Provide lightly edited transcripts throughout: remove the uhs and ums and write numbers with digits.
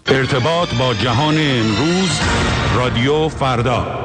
ارتباط با جهان امروز، رادیو فردا.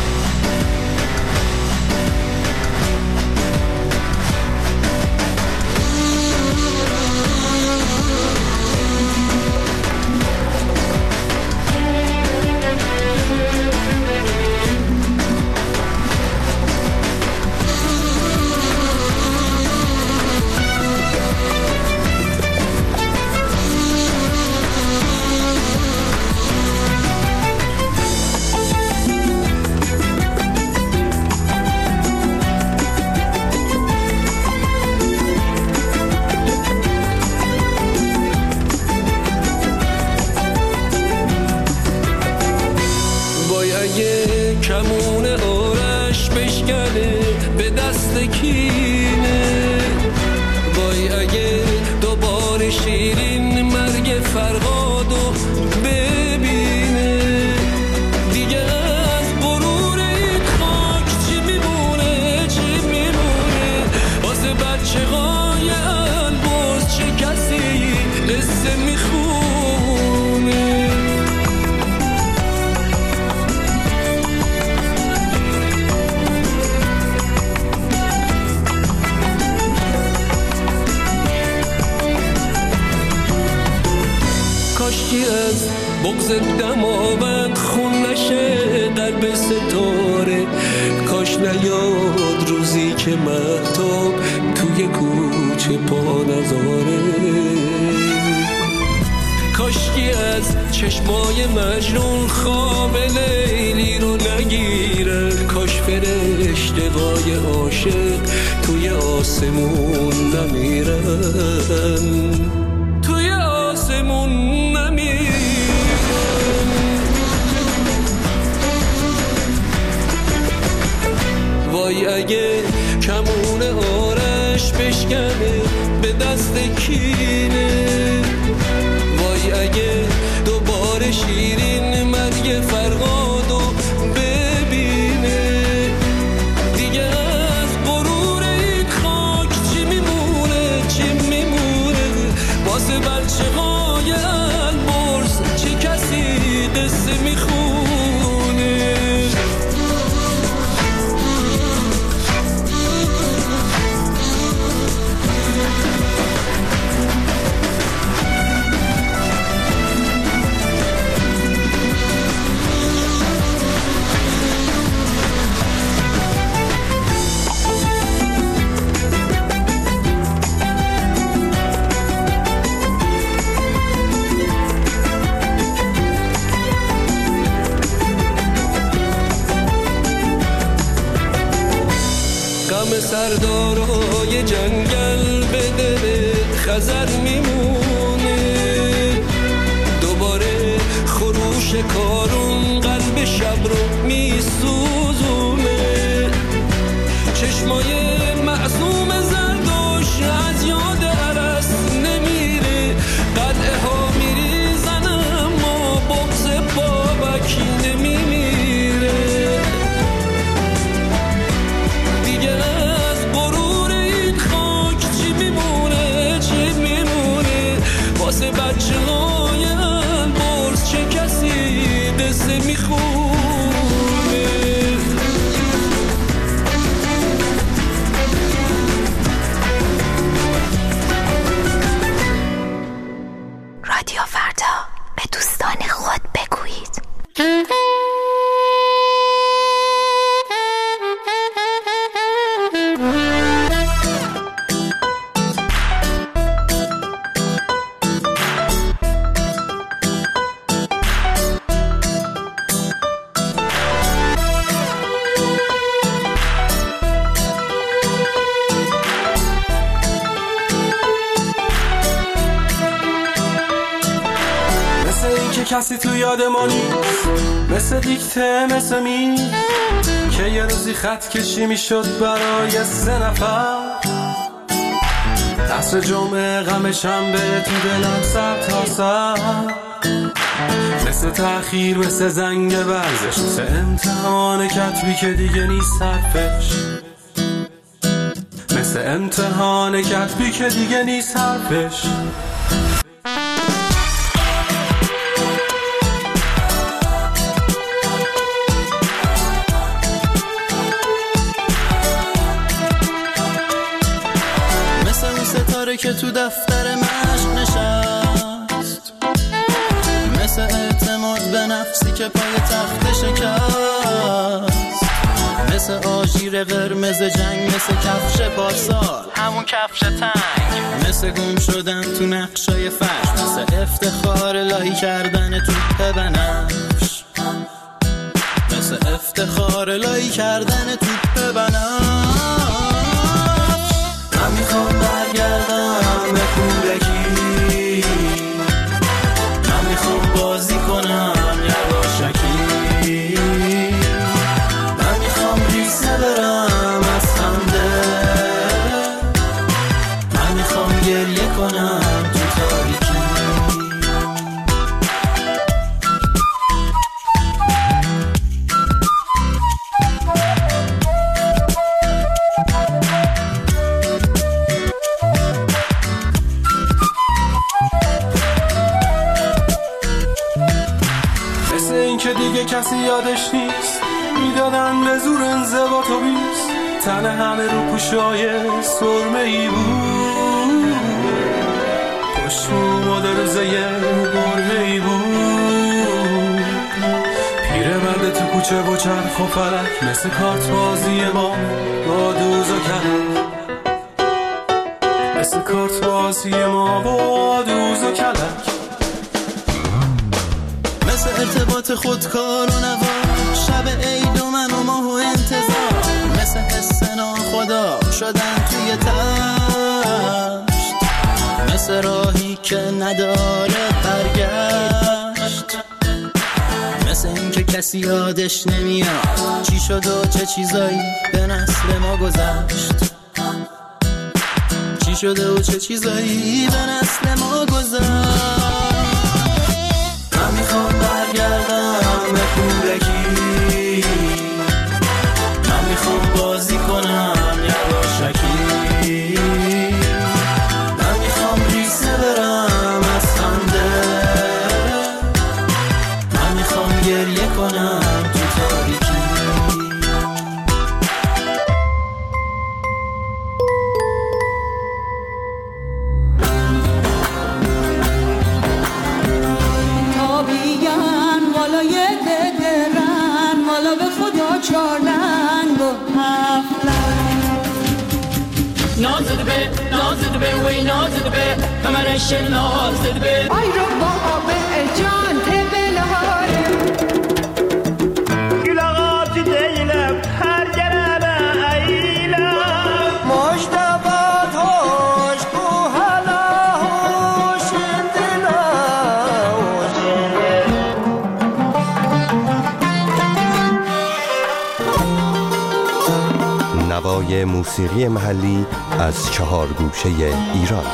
چشمای مجنون خواب لیلی رو نگیرن، کاش فرشته‌های عاشق توی آسمون نمیرن، توی آسمون نمیرن. وای اگه کمون آرش بشکنه به دست کینه، وای اگه دوباره شیرین مرگ فرهادو ببینه، دیگه از غرور این خاک چی میمونه، چی میمونه واسه بچه های البرز، چه کسی قصه میخونه. سردارای جنگل به دل خزر میمونه، دوباره خروش کارون قلب شب رو میسوزونه، چشمای معصوم زردوش از یاد عرس نمیره، قلعه ها میریزن اما بغض بابک نمیمیره، دیگه واسه بچه های البرز چه کسی قصه میخونه. رادیو فردا، به دوستان خود بگویید. کسی تو یاد ما نیست، مثل دیکته مثل می که یه روزی خط کشی می شد برای 3 نفر، عصر جمعه غم شنبه تو دلم سر تا سر، مثل تأخیر مثل زنگ ورزش، مثل امتحان کتبی که دیگه نیست حرفش، مثل امتحان کتبی که دیگه نیست حرفش. دفتر مشق نشست، مثل اعتماد به نفسی که پای تخت شکست، مثل آژیر قرمز جنگ، مثل کفش پارسال همون کفش تنگ، مثل گم شدن تو نقشای فرش، مثل افتخار لایی کردن توپ بنفش، مثل افتخار لایی کردن توپ بنفش. من میخوام برگردم به کودکی، من میخوام بازی کنم یواشکی، من میخوام ریسه برم از خنده، من میخوام گریه کنم تو تاریکی. که دیگه کسی یادش نیست، میدادن به زور انضباط و بیست، تن همه رو پوشای سرمه‌ای بود، پشت اومده روزه برهه‌ای بود، پیرمرد تو کوچه و چرخ و فلک، مثل کارت بازی ما با دوز و کلک، مثل کارت بازی ما با دوز و کلک، مثل ارتباط خودکار و نوا، شب عید و من و ماه و انتظار، مثل حس ناخدا شدن توی تشت، مثل راهی که نداره برگشت، مثل این که کسی یادش نمیاد چی شد و چه چیزایی به نسل ما گذشت، چی شده و چه چیزایی به نسل ما گذشت. من میخوام برگردم به کودکی، من میخوام بازی کنم یواشکی، من میخوام ریسه برم از خنده، من میخوام گریه کنم تو تاریکی. نازده وی نازده به کمرش نازده به ای رو بابا جان تبلهاره گلاغات دیلم هر جرمه ایلم مجدبات هوش کو هلا هوش دلا نوای موسیقی محلی از 4 گوشه ایران.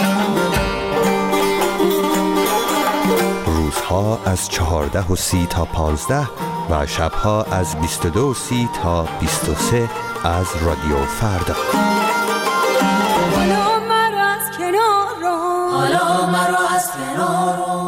روزها از 14:30 تا 15 و شبها از 22:30 تا 23 از رادیو فردا. حالا مرا از کنار رو، حالا مرا از کنار رو.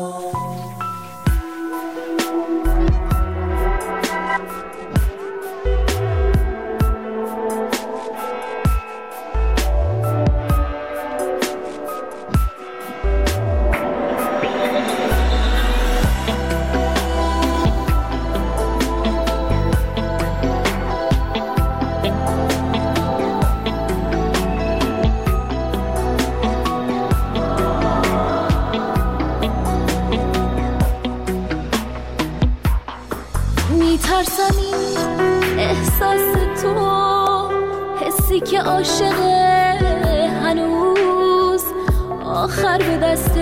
میترسم این احساس تو، حسی که عاشقه هنوز، آخر به دست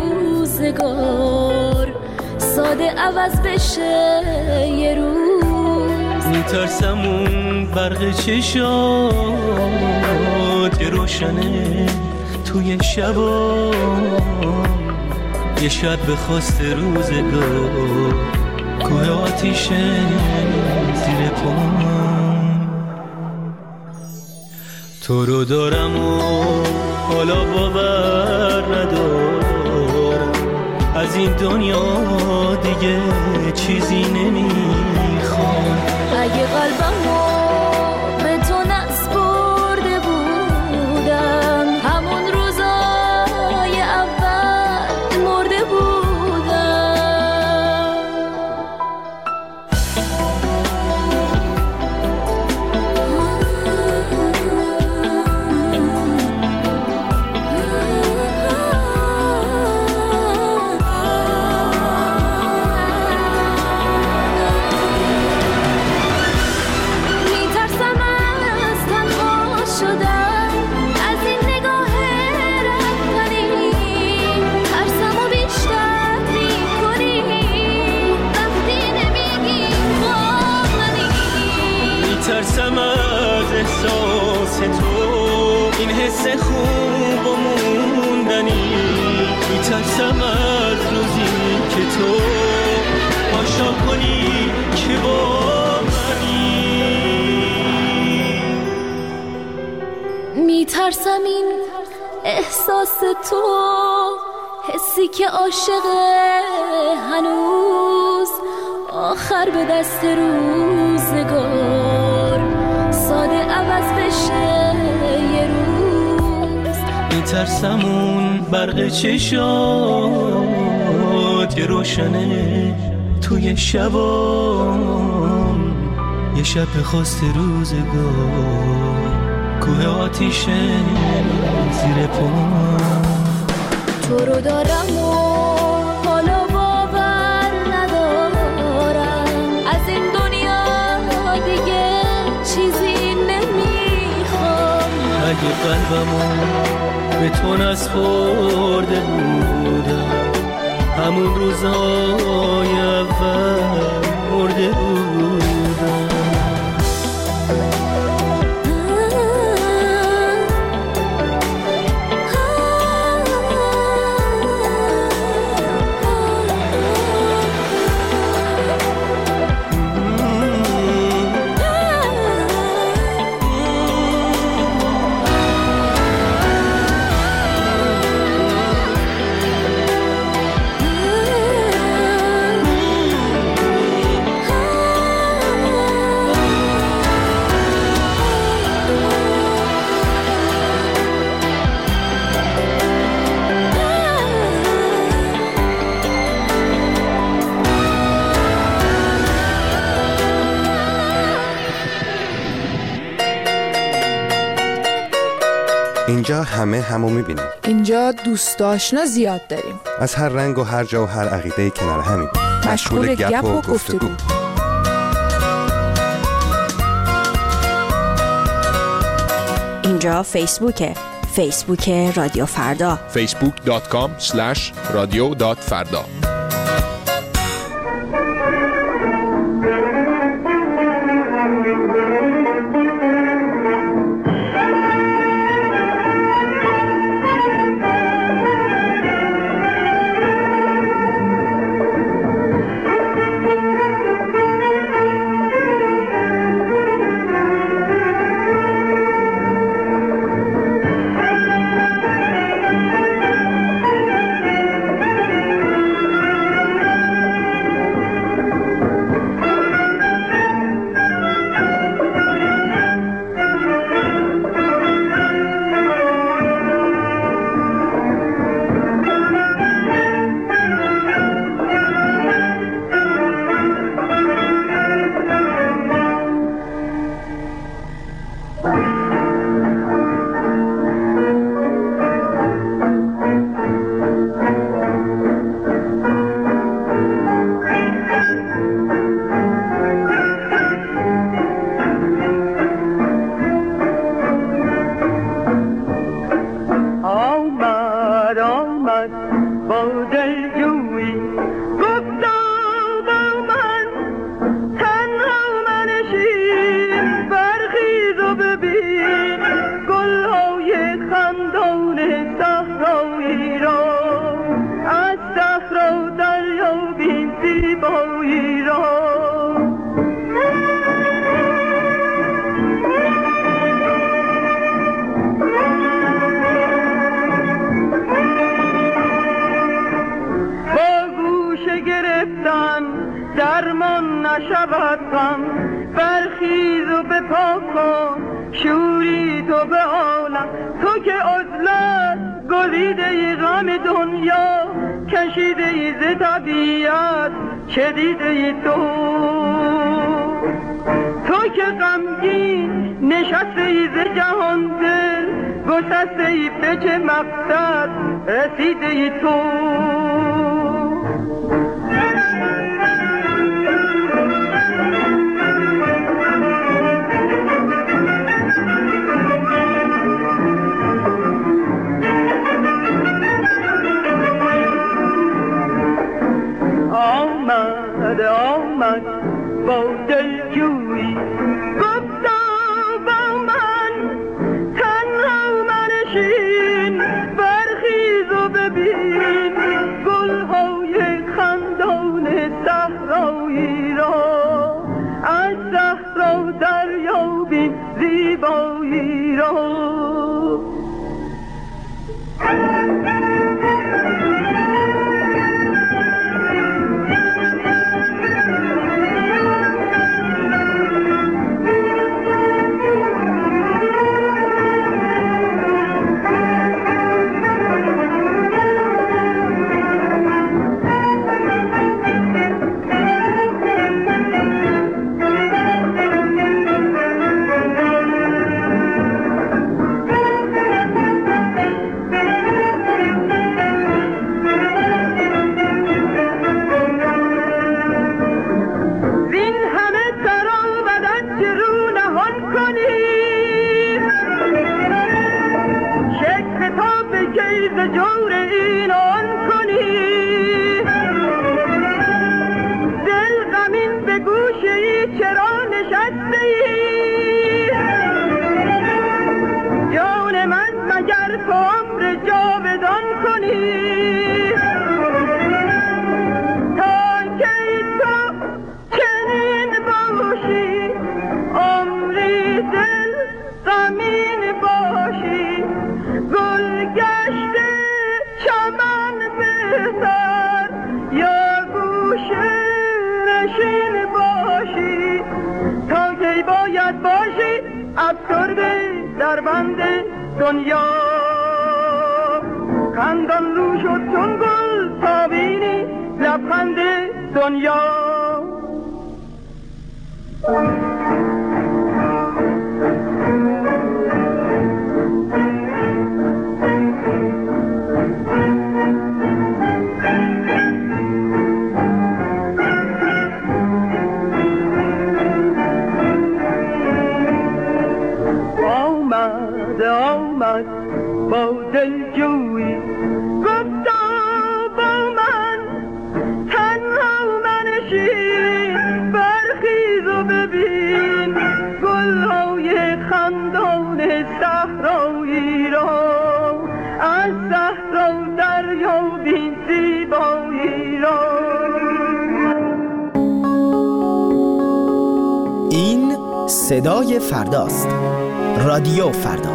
روزگار ساده عوض بشه یه روز. میترسم اون برق چشات که روشنه توی شبا، یه شب به خواست روزگار کوه آتیشه زیر پام. تو رو دارم و حالا باور ندارم، از این دنیا دیگه چیزی نمیخوام. اگه قلبمو به تو نسپرده بودم همون روزا احساس تو، حسی که عاشقه هنوز، آخر به دست روزگار ساده عوض بشه یه روز. میترسم اون برق چشات یه روشنه توی شبام، یه شب خواست روزگار کوه آتیشه زیر پام. تو رو دارم و حالا باور ندارم، از این دنیا دیگه چیزی نمیخوام. اگه قلبمو به تو نسپرده بودم، همون روزای اول مرده بودم. اینجا همه همو میبینیم. اینجا دوست آشنا زیاد داریم، از هر رنگ و هر جا و هر عقیده کنار همیم، مشغول گپ و گفتگو. اینجا فیسبوک رادیو فردا، facebook.com/radio.farda. درمان نشود غم، برخیز و بپا کن شوری تو به عالم. تو که عزلت گزیده ای غم دنیا، کشیده ای ز طبیعت چدیده ای تو که غمگین نشسته ای ز جهان دل، گسسته ای به چه مقصد رسیده ای تو. آمد با دلجویی گفتا با من تنها منشین، برخیز و ببین گلهای خندان صحرایی را، از صحرا دریابین زیبایی را. می باید باشی افسرده در بند دنیا. خندان رو شد چون گل تا بینی لبخند دنیا. آمد با دلجویی گفتا با من تنها منشین، برخیز و ببین گلهای خندان صحرایی را، از صحرا دریابین زیبایی را. این صدای فرداست. رادیو فردا.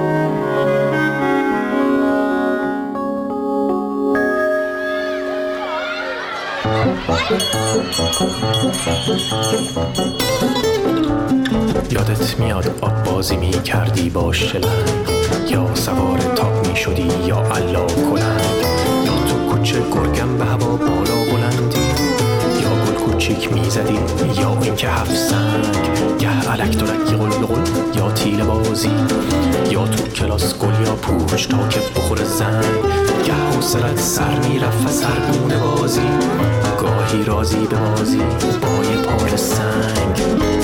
یادت میاد آب بازی می کردی با شلنگ، یا سوار تاپ می شدی یا علا کلنگ، یا تو کوچه گرگم به هوا بالا بلندی، یا گل کوچیک می زدی یا اینکه هفت سنگ، گه علک درک قل یا تیل بازی، یا تو کلاس گل یا پوش تا که بخور زنگ، گه حوصلت سر می رفت سرگونه بازی، گاهی رازی به بازی با یه پار سنگ.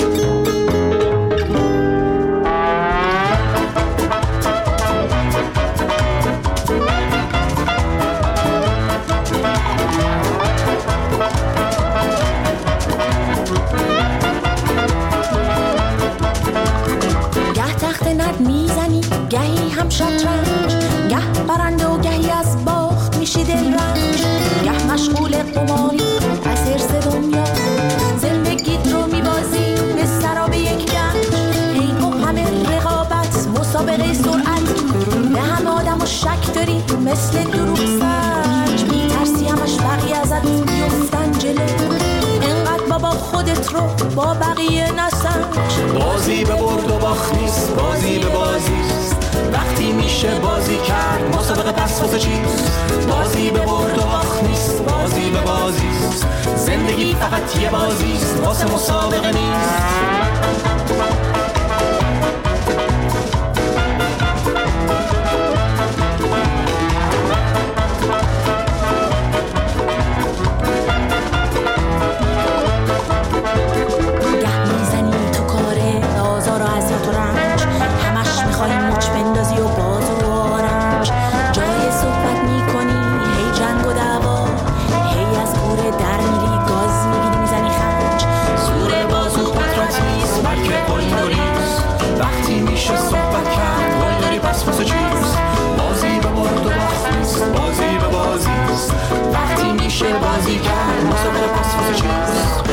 گهی هم شطرنج، گه برنده و گهی از باخت میشی دل رنج، گه مشغول قماری از حرص دنیا، زندگیت رو میبازی به سراب یک گنج، هی و همه رقابت مسابقه سرعت، به همه آدم و شک داری مثل دروغ سنج، میترسی همش بقیه ازت بیفتن جلو، انقدر بابا خودت رو با بقیه نسنج. بازی به برد و باخت نیست، بازی به بازیست، وقتی میشه بازی کرد مسابقه پس واسه چیست؟ بازی به برد و باخت نیست، بازی به بازیست، زندگی فقط یه بازیست واسه مسابقه نیست. بازی کرد مسابقه پس واسه چیست؟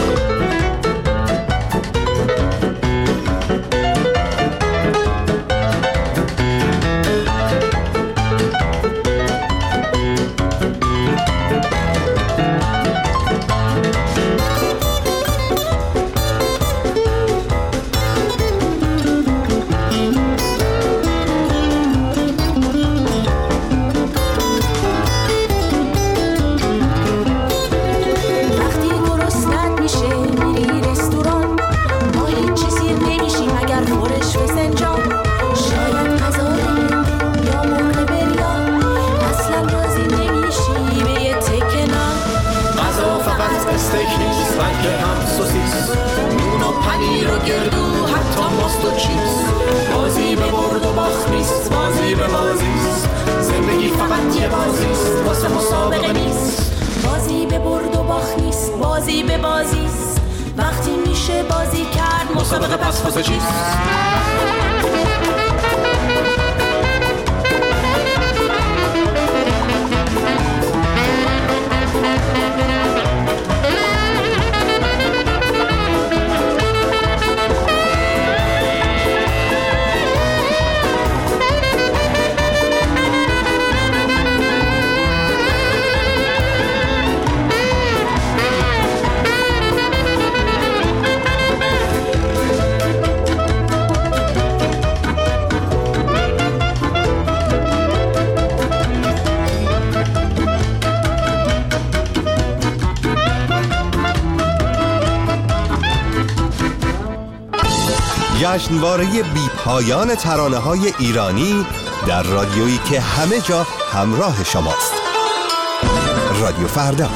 وقتی میشه بازی کرد مسابقه پس واسه چیست؟ جشنواره بی پایان ترانه‌های ایرانی در رادیویی که همه جا همراه شماست. رادیو فردا.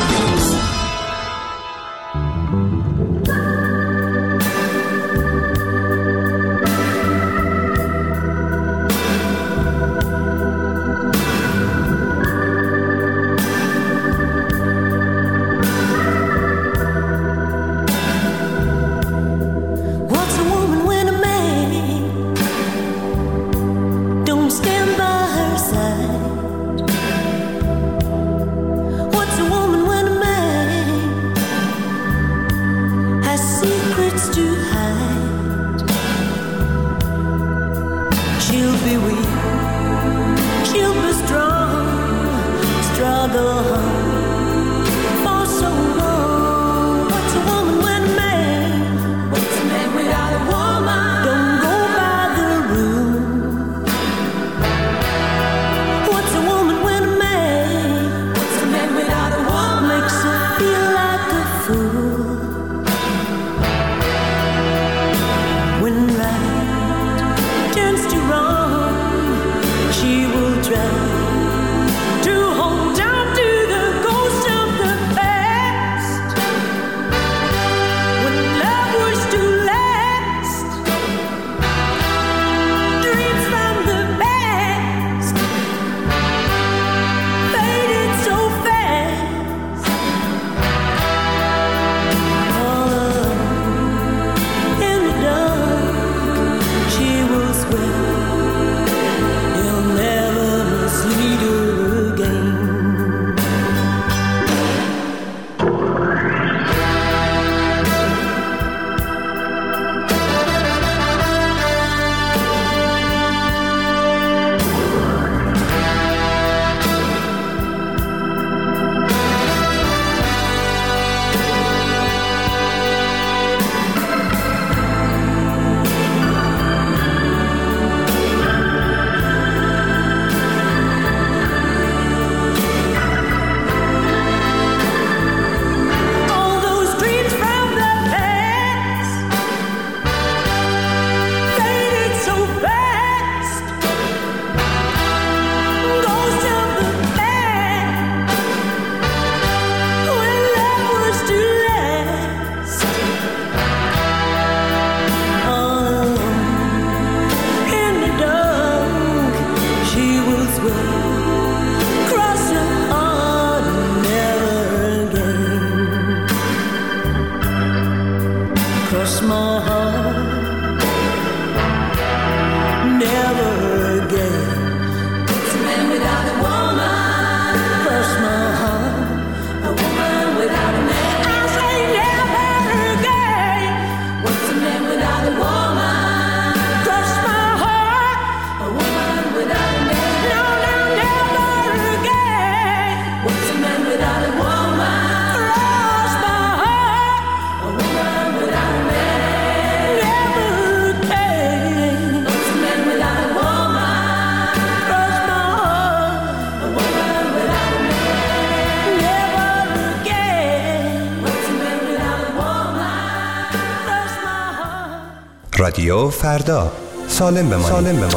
رادیو فردا. سالم بمانید.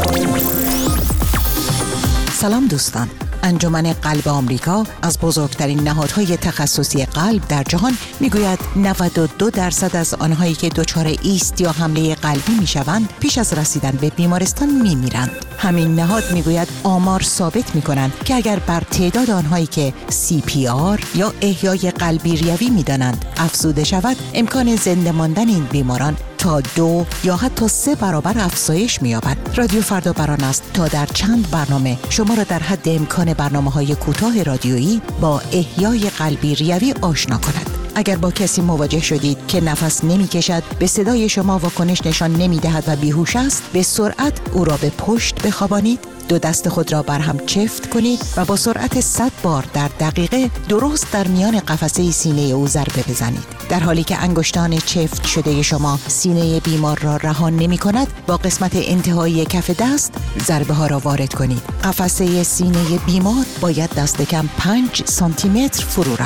سلام دوستان. انجمن قلب آمریکا از بزرگترین نهادهای تخصصی قلب در جهان میگوید 92% از آنهایی که دچار ایست یا حمله قلبی میشوند پیش از رسیدن به بیمارستان میمیرند. همین نهاد میگوید آمار ثابت میکنند که اگر بر تعداد آنهایی که CPR یا احیای قلبی ریوی میدانند افزوده شود، امکان زنده ماندن این بیماران تا 2 یا حتی 3 برابر افزایش می‌یابد. رادیو فردا بران است تا در چند برنامه شما را در حد امکان برنامه‌های کوتاه رادیویی با احیای قلبی ریوی آشنا کند. اگر با کسی مواجه شدید که نفس نمی‌کشد، به صدای شما واکنش نشان نمی‌دهد و بیهوش است، به سرعت او را به پشت بخوابانید، 2 دست خود را بر هم چفت کنید و با سرعت 100 بار در دقیقه درست در میان قفسه سینه او ضربه بزنید. در حالی که انگشتان چفت شده شما سینه بیمار را رها نمی‌کند، با قسمت انتهایی کف دست ضربه ها را وارد کنید. قفسه سینه بیمار باید دست کم 5 سانتی متر فرو رود.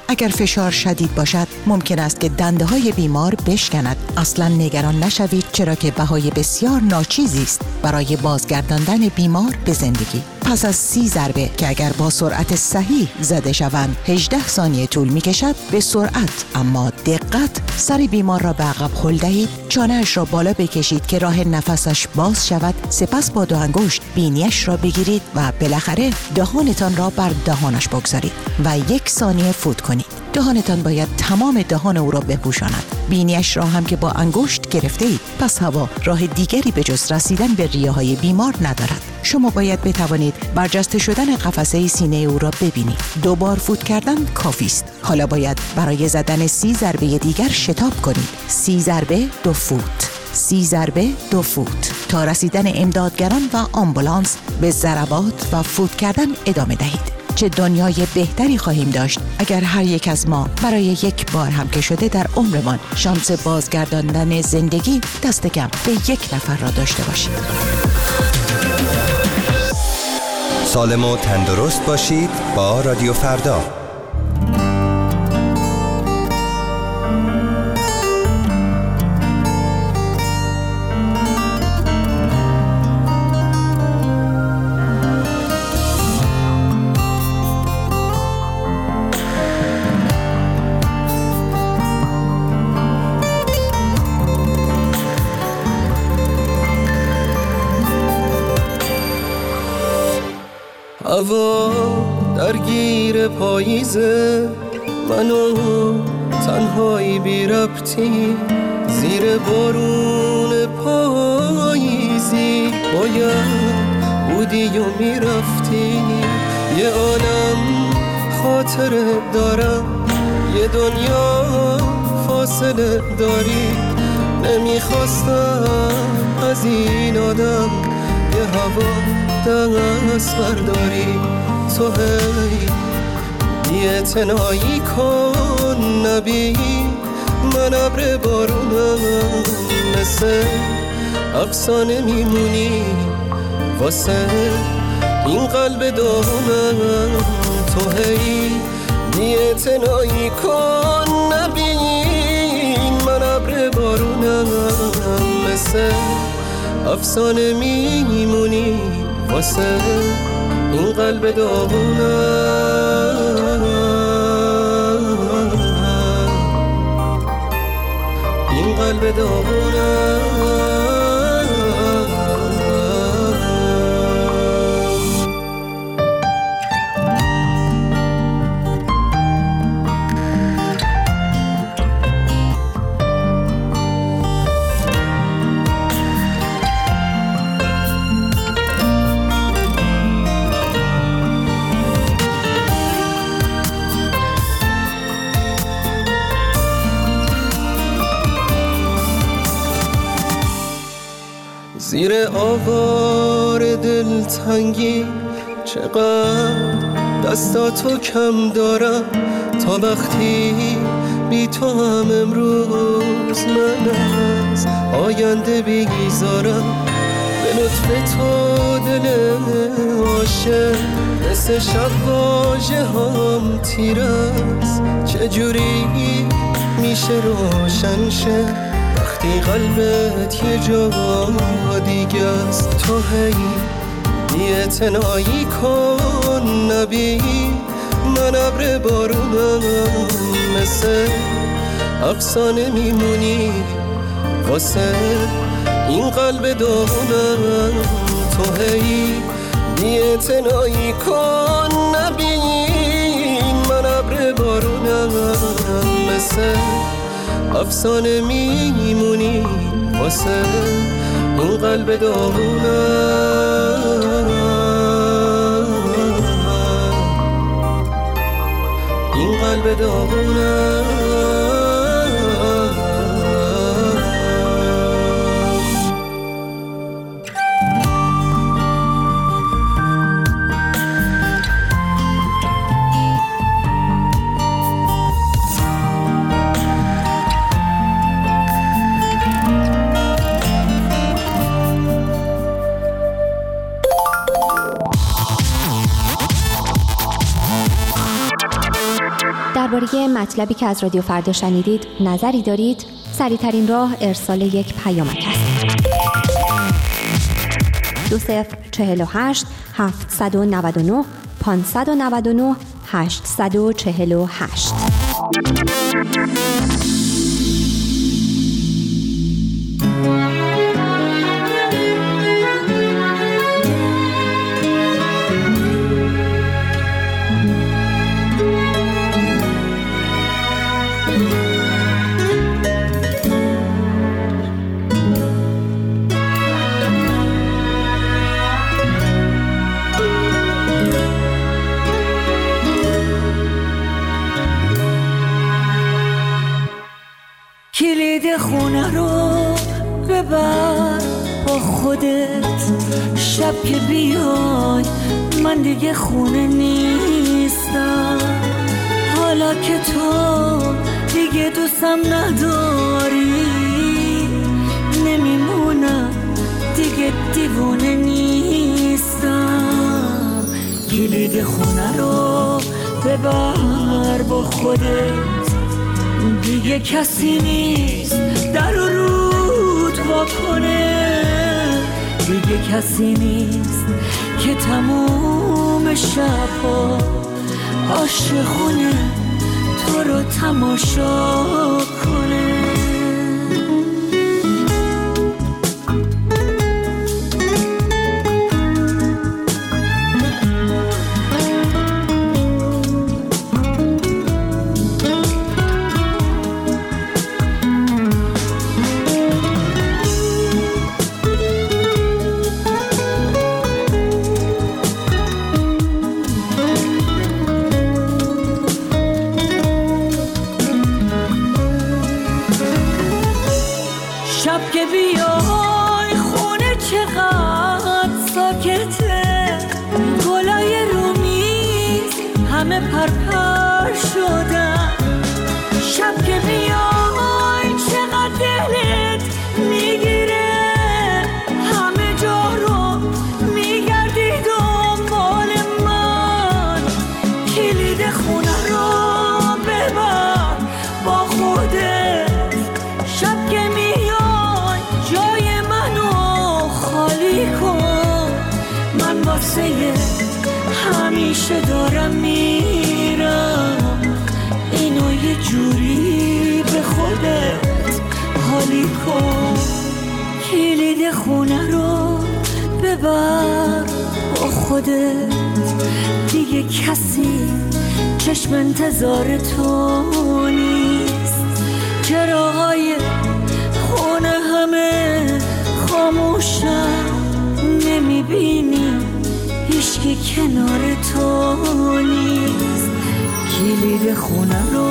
اگر فشار شدید باشد ممکن است که دنده های بیمار بشکند. اصلا نگران نشوید، چرا که بهای بسیار ناچیزی است برای بازگرداندن بیمار به زندگی. پس از 30 ضربه که اگر با سرعت صحیح زده شوند 18 ثانیه طول می کشد، به سرعت اما دقت سر بیمار را به عقب هل دهید، چانه‌اش را بالا بکشید که راه نفسش باز شود، سپس با 2 انگشت بینیش را بگیرید و بالاخره دهانتان را بر دهانش بگذارید و 1 ثانیه فوت کنید. دهانتان باید تمام دهان او را بپوشاند. بینیش را هم که با انگشت گرفته اید، پس هوا راه دیگری به جز رسیدن به ریه‌های بیمار ندارد. شما باید بتوانید برجسته شدن قفسه سینه او را ببینید. 2 بار فوت کردن کافی است. حالا باید برای زدن 30 ضربه دیگر شتاب کنید. 30 ضربه 2 فوت. 30 ضربه 2 فوت تا رسیدن امدادگران و آمبولانس به ضربات و فوت کردن ادامه دهید. چه دنیای بهتری خواهیم داشت اگر هر یک از ما برای 1 بار هم که شده در عمرمان شانس بازگرداندن زندگی دست کم به 1 نفر را داشته باشید. سالم و تندرست باشید با رادیو فردا. هوا درگیر پاییزه، منو تنهایی بی ربطی زیر بارون پاییزی، باید بودی و میرفتی. یه عالم خاطره دارم، یه دنیا فاصله داری. نمیخواستم از این آدم یه هوا دست برداری. تو هی بی‌اعتنایی کن نبی، من ابر بارونم، مثل افسانه میمونی واسه این قلب داغونم. تو هی بی‌اعتنایی کن نبی، من ابر بارونم، مثل افسانه میمونی واسه این قلب داغونم، این قلب داغونم. زیر آوار دلتنگی چقدر دستاتو کم دارم، تا وقتی بی تو هم امروز من از آینده بیزارم. به لطف تو دل عاشق مثل شب واژه هم تیر است، چجوری میشه روشن شه وقتی قلبت یه جا دیگه است. تو هی بی‌اعتنایی کن نبی، من ابر بارونم، مثل افسانه میمونی واسه این قلب داغونم. تو هی بی‌اعتنایی کن نبی، من ابر بارونم، مثل افسانه میمونی واسه این قلب داغونم، این قلب داغونم. درباره درباره مطلبی که از رادیو فردا شنیدید نظری دارید؟ سریع‌ترین راه ارسال یک پیامک است. 2048 799 599 848. کلید خونه رو ببر با خودت، شب که بیای من دیگه خونه نیستم. حالا که تو دیگه دوستم نداری، نمیمونم دیگه دیوونه نیستم. کلید خونه رو ببر با خودت، دیگه کسی نیست در رو رود وا کنه. دیگه کسی نیست که تموم شب‌ها عاشقونه تو رو تماشا کنه. شب که بیای خونه چقدر ساکته، گلای رومیز همه پرپر شدن. شب که بیای چقدر دلت میگیره، همه جا رو میگردی دنبال من. کلید خونه رو ببر با خودت، شب که من واسه همیشه دارم میرم. اینو یه جوری به خودت حالی کن. کلید خونه رو ببر با خودت، دیگه کسی چشم انتظار تو نیست. چراغای خونه همه خاموشن، نمیبینی هیچکی کنار تو نیست. کلید خونه رو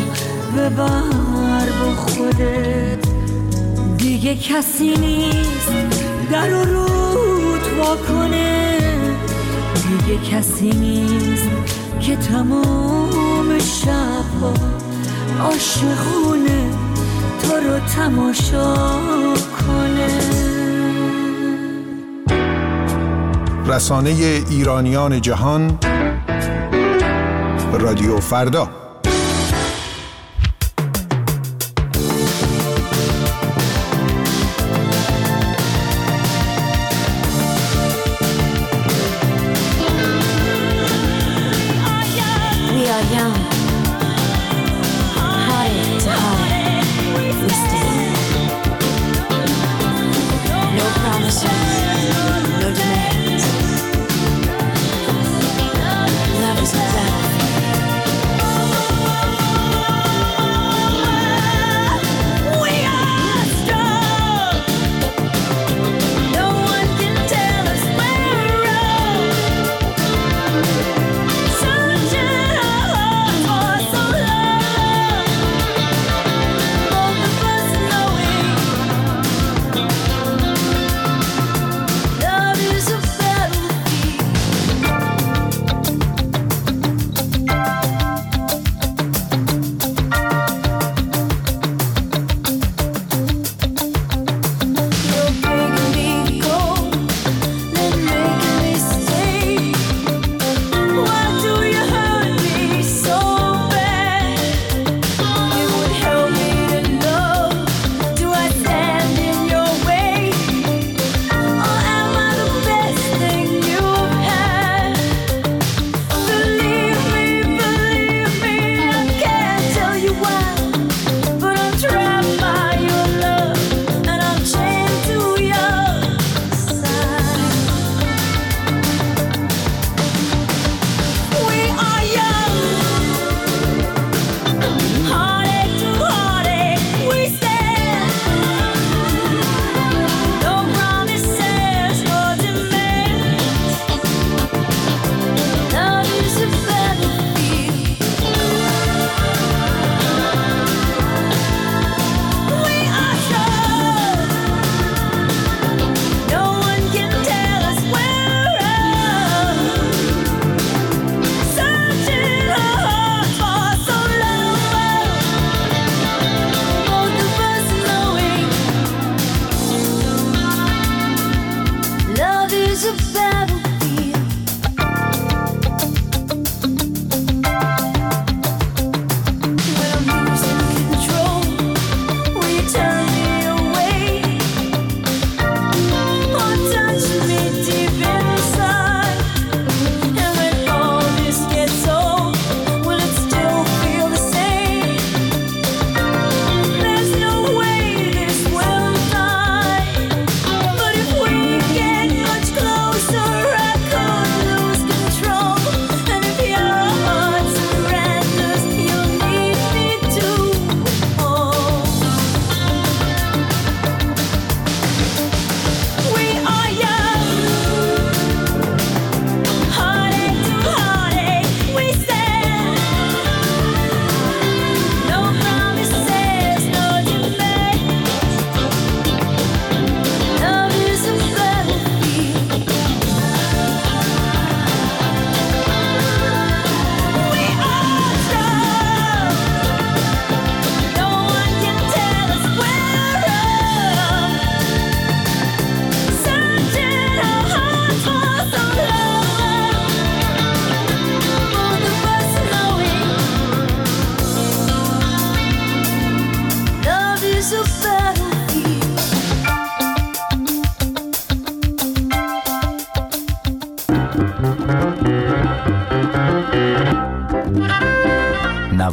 ببر با خودت، دیگه کسی نیست در رو رود وا کنه. دیگه کسی نیست که تمام شب‌ها عاشقونه تو رو تماشا کنه. رسانه ایرانیان جهان، رادیو فردا. Love is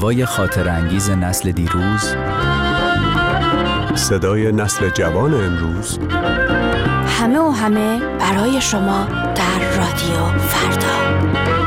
هوای خاطر انگیز نسل دیروز، صدای نسل جوان امروز، همه و همه برای شما در رادیو فردا.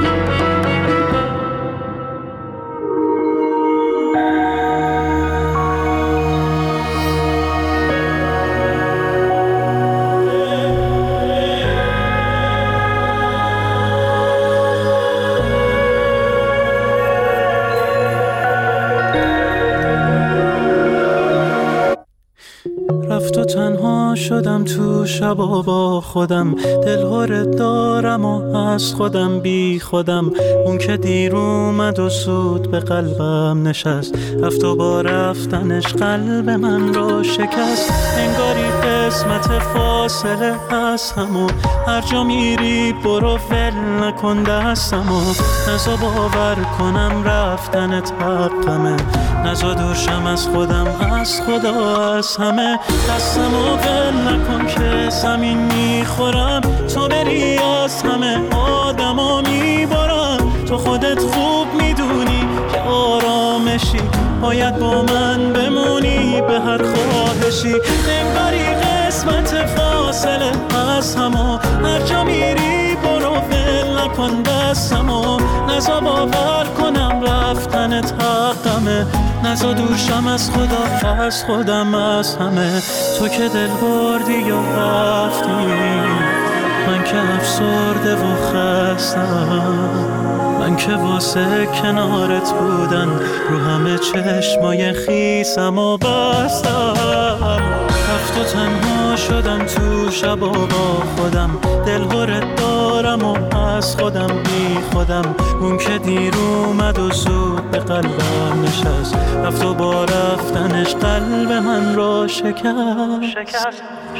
رفت و تنها شدم تو شبا با خودم، دلهوره دارم و از خودم بی خودم. اون که دیر اومد و سود به قلبم نشست، رفت و با رفتنش قلب من رو شکست. انگاری قسمت فاصله از همو، هر جا میری برو ول نکن دستمو. نزا باور کنم رفتنت حقمه، نزا دورشم از خودم، از خدا، از همه. دستمو ول نکن که زمین میخورم، تو بری از همه آدما میبارم. تو خودت خوب میدونی که آرامشی، باید با من بمونی به هر خواهشی. انگاری قسمت فاصله از همو، هر جا میری برو ول نکن دستمو. نزا باور کنم رفتنت حقمه، نزا دورشم از خدا، از خودم، از همه. تو که دل بردی و رفتی، من که افسرده و خستم. من که واسه کنارت بودن رو همه چشمای خیسم و بستم. رفت و تنها شدم تو شبا با خودم، دلهوره دارم و از خودم بی خودم. اون که دیر اومد و زود به قلبم نشست، رفت و با رفتنش قلب من رو شکست.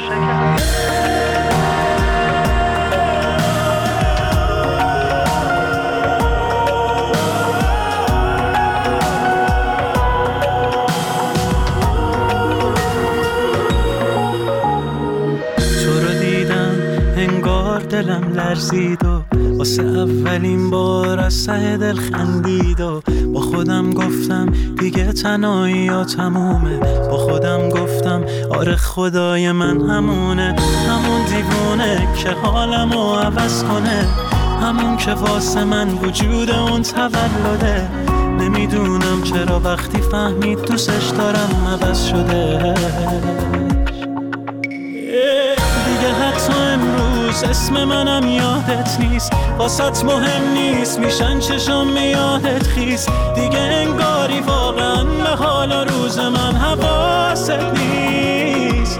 دلم لرزید و واسه اولین بار از ته دل خندید و با خودم گفتم دیگه تنهایی ها تمومه. با خودم گفتم آره خدای من همونه، همون دیوونه که حالمو عوض کنه، همون که واسه من وجود اون تولده. نمیدونم چرا وقتی فهمید دوستش دارم عوض شده. دیگه حتی امروز اسم منم یادت نیست، واسط مهم نیست میشن چشم یادت خیس. دیگه انگاری واقعا به حال روز من حواست نیست،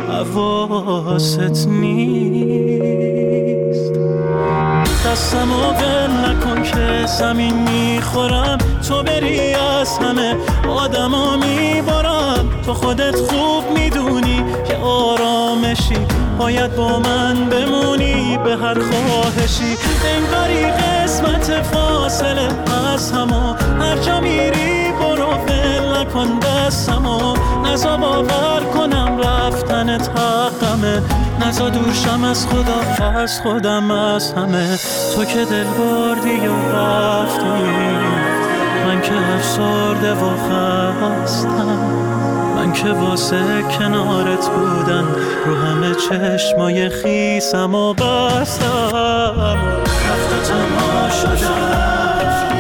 حواست نیست. دستمو ول نکن که زمین میخورم، تو بری از همه آدما میبارم. تو خودت خوب میدونی که آرامشی، باید با من بمونی به هر خواهشی. انگاری قسمت فاصله از همو، هر جا میری برو ول نکن دستمو. نزا باور کنم رفتنت حقمه، نزا دورشم از خدا، از خودم، از همه. تو که دل بردی و رفتی، من که افسرده و خستم. من که واسه کنارت بودن رو همه چشمای خیسم و بستم. رفت و تنها شدم،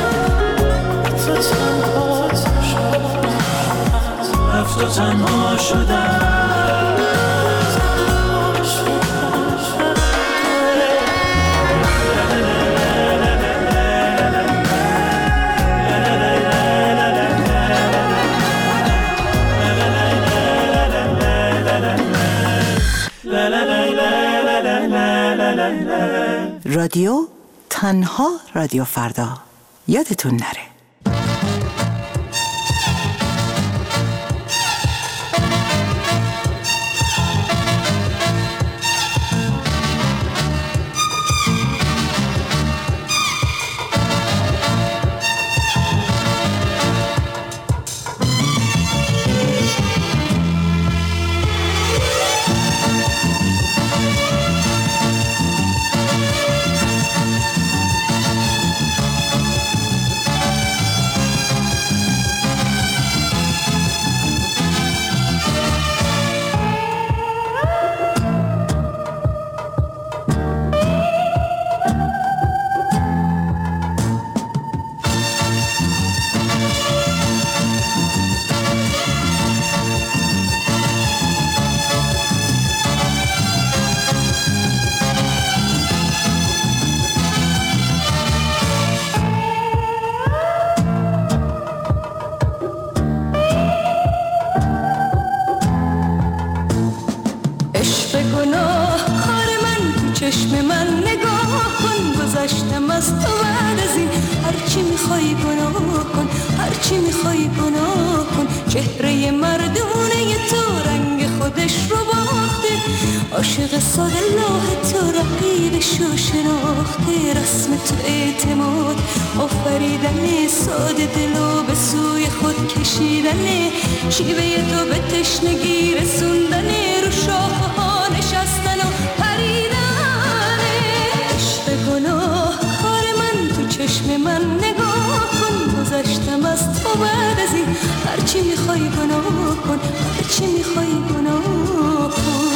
رفت و تنها شدم. رادیو تنها رادیو فردا، یادتون نره. چشم من نگاه کن، گذشتم از تو بعد از این هرچی میخوای گناه کن، هرچی میخوای گناه کن. چهره مردونه تو رنگ خودش رو باخته، عاشق ساده لاه تو رقیبشو شناخته. رسم تو اعتماد آفریدن، ساده دلو به سوی خود کشیدن، شیوه تو به تشنگی رسوندن، رو شاخه ها نشستن و پریدن. عشق گناه کار من، تو چشم من نگاه کن، گذشتم از تو بعد از این هرچی میخوای گناه کن، هرچی میخوای گناه کن.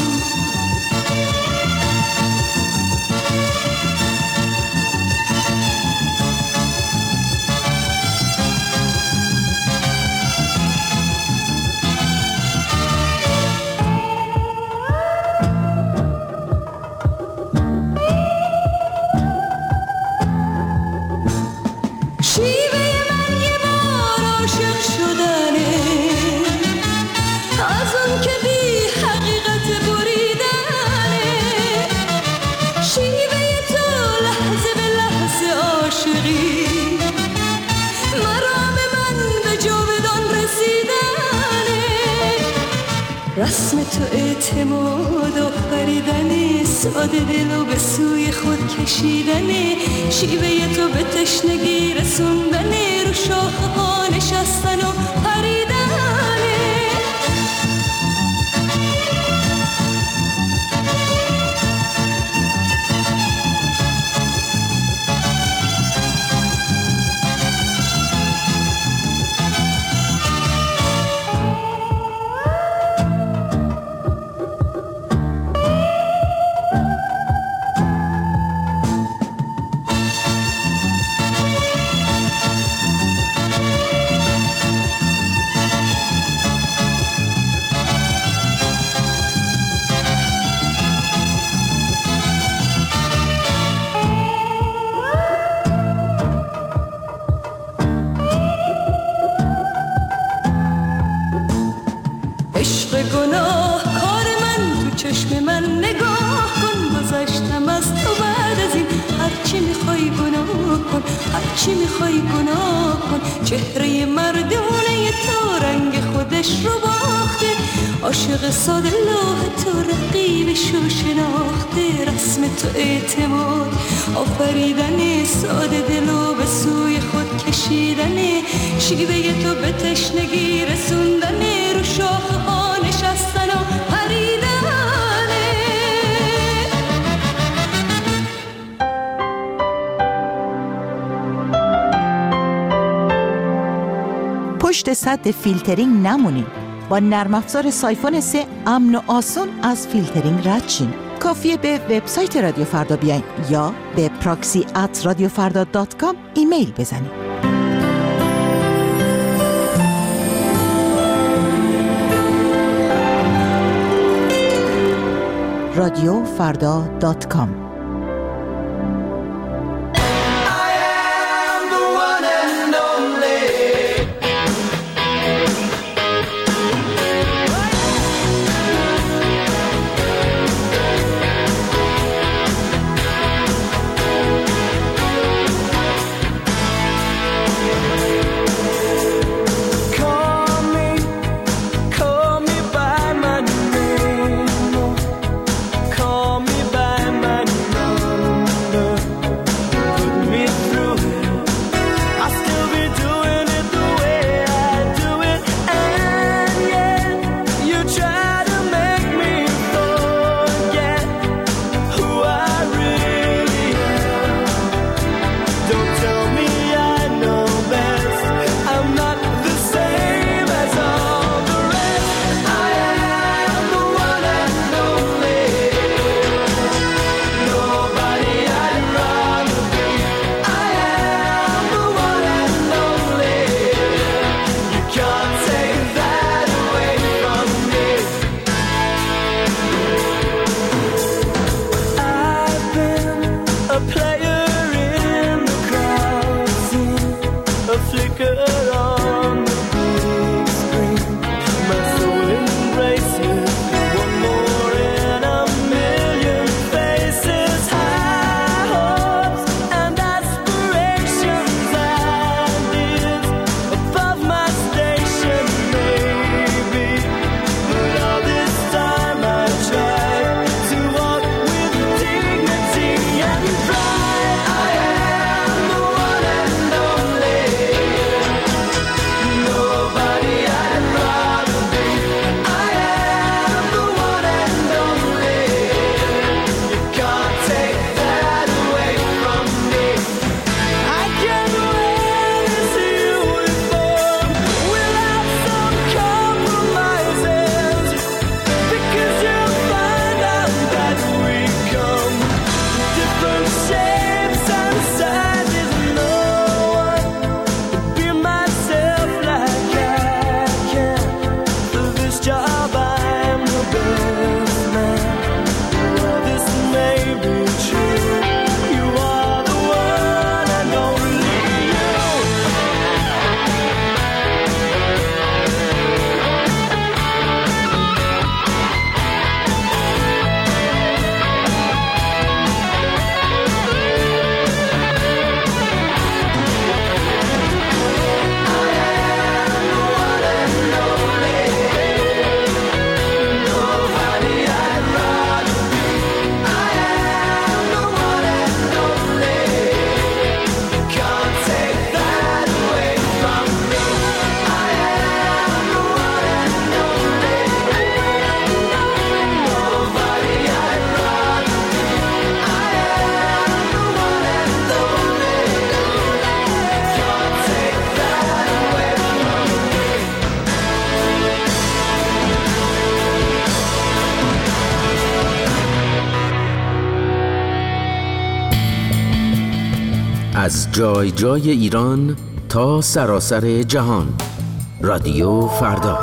رسم تو اعتماد آفریدن، ساده دلو به سوی خود کشیدن، شیوه تو به تشنگی رسوندن، رو شاخه ها نشستن و پریدن. هرچی میخوای گناه کن، چهره مردونه تو رنگ خودش رو باخته، عاشق ساده لوح تو رقیبشو شناخته. رسم تو اعتماد آفریدن، ساده دلو به سوی خود کشیدن، شیوه تو به تشنگی رسوندن، رو شاخه ها نشستن و پریدن. پشت سد فیلترینگ نمونین. با نرم افزار سایفون 3 امن و آسون از فیلترینگ رد شین. کافیه به وبسایت رادیو فردا بیاین یا به proxy@radiofarda.com ایمیل بزنید. radiofarda.com Call me by my از جای جای ایران تا سراسر جهان. رادیو فردا.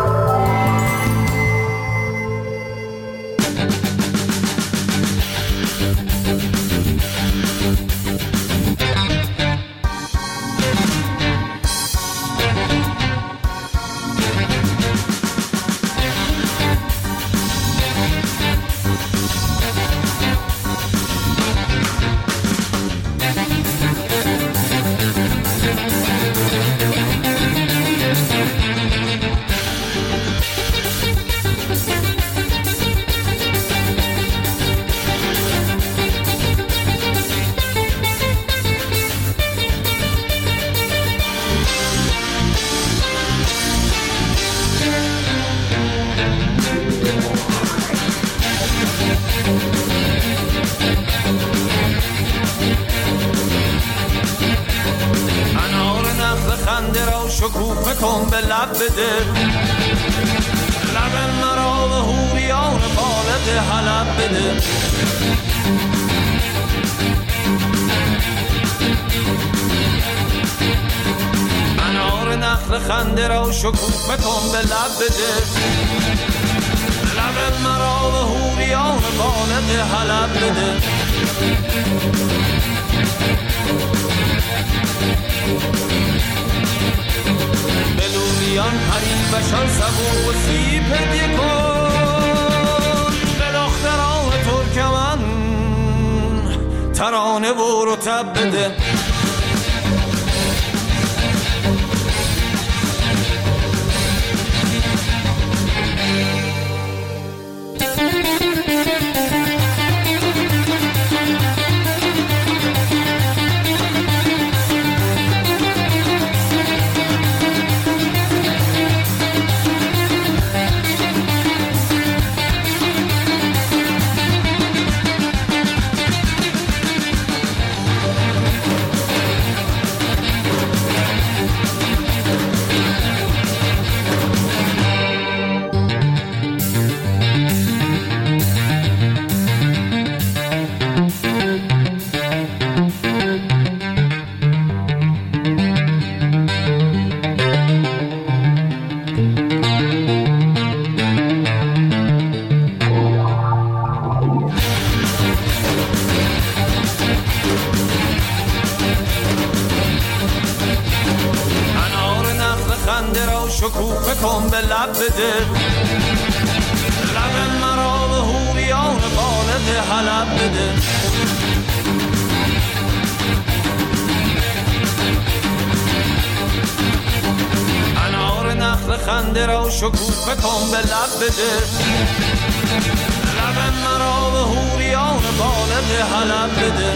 شکوفه کن به لب بده، لب مرا به حوریان خالق حلب بده. انار نخل خنده را شکوفه کن به لب بده، لب مرا به حوریان خالق حلب بده. بلوریان حریفشان سبو و سیب هدیه کن، به دختران ترکمن ترانه و رطب بده. شکوفه کن به لب بده، لب مرا به حوریان خالق حلب بده. انار نخل خنده را شکوفه کن به لب بده، لب مرا به حوریان خالق حلب بده.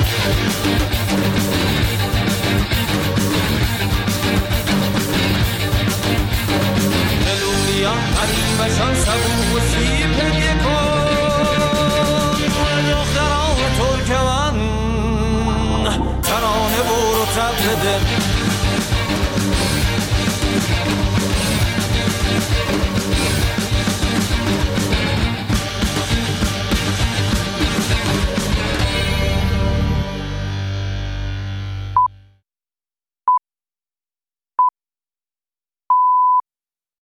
حریفشان سبو